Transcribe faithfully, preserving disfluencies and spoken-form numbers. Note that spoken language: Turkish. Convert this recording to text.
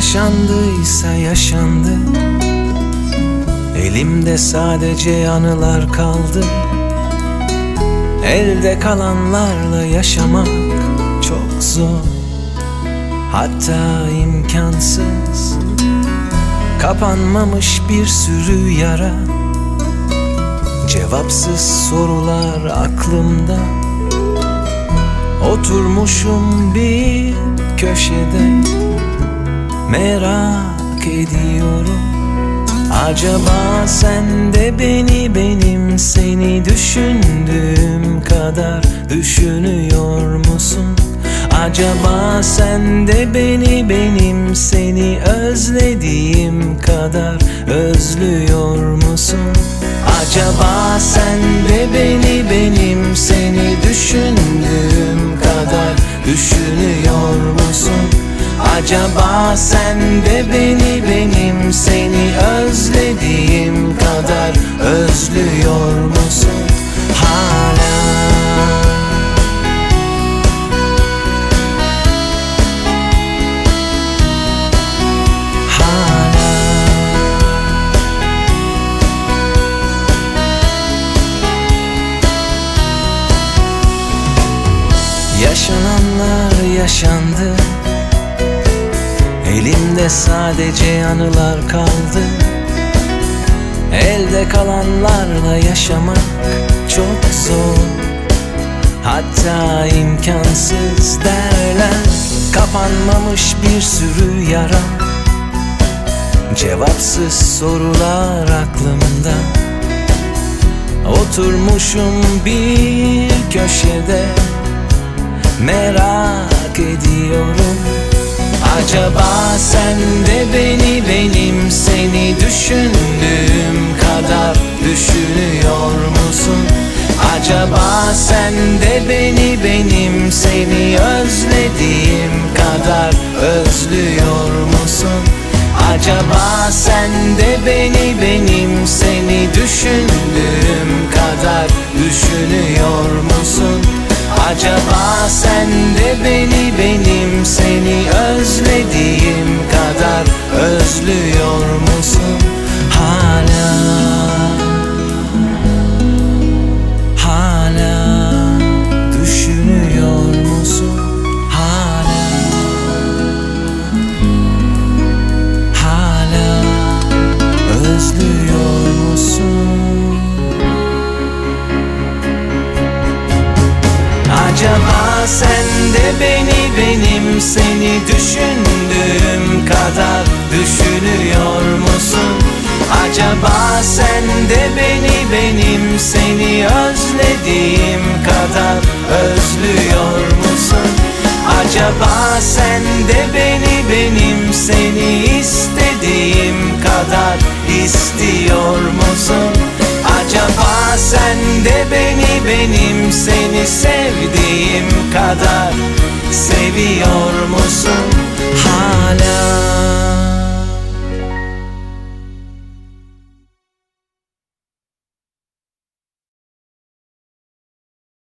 yaşandıysa yaşandı. Elimde sadece anılar kaldı. Elde kalanlarla yaşamak çok zor, hatta imkansız. Kapanmamış bir sürü yara, cevapsız sorular aklımda. Oturmuşum bir köşede, merak ediyorum. Acaba sen de beni benim seni düşündüğüm kadar düşünüyor musun? Acaba sen de beni benim seni özlediğim kadar özlüyor musun? Acaba sen de beni benim seni düşündüğüm kadar düşünüyor musun? Acaba sen de beni benim seni özlediğim kadar özlüyor musun hala? Hala. Yaşananlar yaşandı. Elimde sadece anılar kaldı. Elde kalanlarla yaşamak çok zor, hatta imkansız derler. Kapanmamış bir sürü yara, cevapsız sorular aklımda. Oturmuşum bir köşede, merak ediyorum. Acaba sen de beni benim seni düşündüğüm kadar düşünüyor musun? Acaba sen de beni benim seni özlediğim kadar özlüyor musun? Acaba sen de beni benim seni düşündüğüm kadar düşünüyor musun? Acaba sen de beni benim seni özlediğim kadar özlüyor musun hala? Hala düşünüyor musun hala? Hala özlüyor musun? Acaba sen de beni benim seni düşündüğüm kadar düşünüyor musun? Acaba sen de beni benim seni özlediğim kadar özlüyor musun? Acaba sen de beni benim seni istediğim kadar istiyor musun? Acaba sen de beni benim seni sevdiğim kadar seviyor musun?